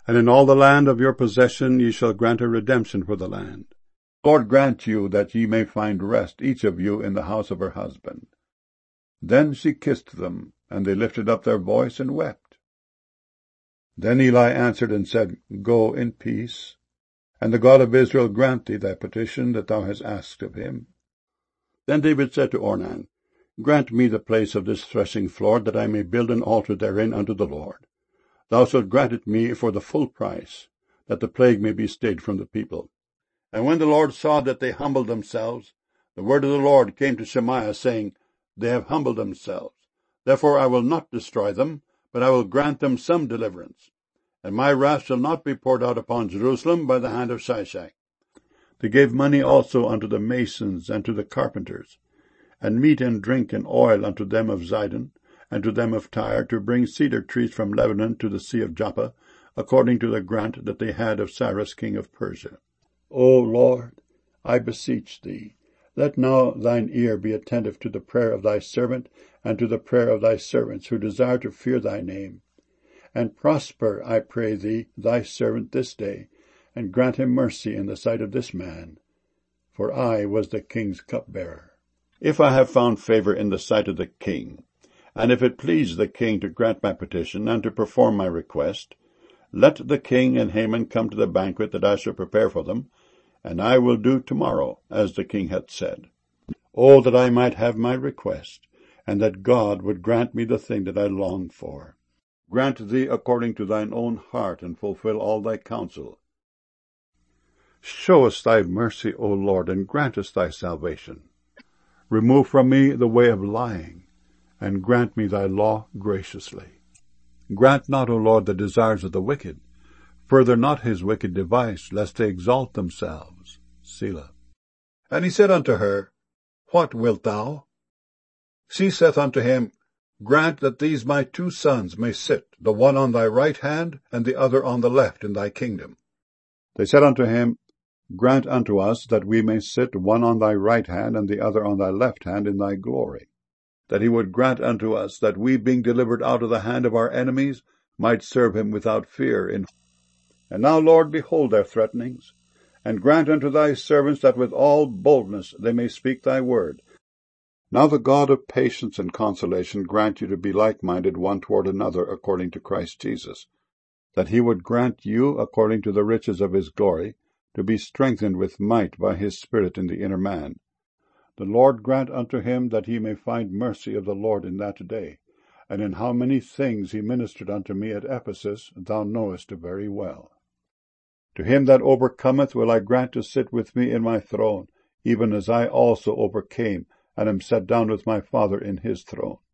And in all the land of your possession ye shall grant a redemption for the land. Lord grant you that ye may find rest, each of you in the house of her husband. Then she kissed them, and they lifted up their voice and wept. Then Eli answered and said, Go in peace, and the God of Israel grant thee thy petition that thou hast asked of him. Then David said to Ornan, Grant me the place of this threshing floor, that I may build an altar therein unto the Lord. Thou shalt grant it me for the full price, that the plague may be stayed from the people. And when the Lord saw that they humbled themselves, the word of the Lord came to Shemaiah, saying, They have humbled themselves. Therefore I will not destroy them, but I will grant them some deliverance. And my wrath shall not be poured out upon Jerusalem by the hand of Shishak. They gave money also unto the masons and to the carpenters, and meat and drink and oil unto them of Zidon, and to them of Tyre, to bring cedar trees from Lebanon to the sea of Joppa, according to the grant that they had of Cyrus king of Persia. O Lord, I beseech thee, let now thine ear be attentive to the prayer of thy servant, and to the prayer of thy servants who desire to fear thy name. And prosper, I pray thee, thy servant this day, and grant him mercy in the sight of this man. For I was the king's cupbearer. If I have found favor in the sight of the king, and if it please the king to grant my petition, and to perform my request, let the king and Haman come to the banquet that I shall prepare for them, and I will do tomorrow as the king hath said. Oh, that I might have my request, and that God would grant me the thing that I longed for. Grant thee according to thine own heart, and fulfill all thy counsel. Show us thy mercy, O Lord, and grant us thy salvation. Remove from me the way of lying, and grant me thy law graciously. Grant not, O Lord, the desires of the wicked. Further not his wicked device, lest they exalt themselves. Selah. And he said unto her, What wilt thou? She saith unto him, Grant that these my 2 sons may sit, the one on thy right hand, and the other on the left in thy kingdom. They said unto him, Grant unto us that we may sit, one on thy right hand, and the other on thy left hand in thy glory. That he would grant unto us that we, being delivered out of the hand of our enemies, might serve him without fear. And now, Lord, behold their threatenings, and grant unto thy servants that with all boldness they may speak thy word. Now the God of patience and consolation grant you to be like-minded one toward another according to Christ Jesus, that he would grant you, according to the riches of his glory, to be strengthened with might by his Spirit in the inner man. The Lord grant unto him that he may find mercy of the Lord in that day, and in how many things he ministered unto me at Ephesus thou knowest very well. To him that overcometh will I grant to sit with me in my throne, even as I also overcame, and am set down with my Father in his throne.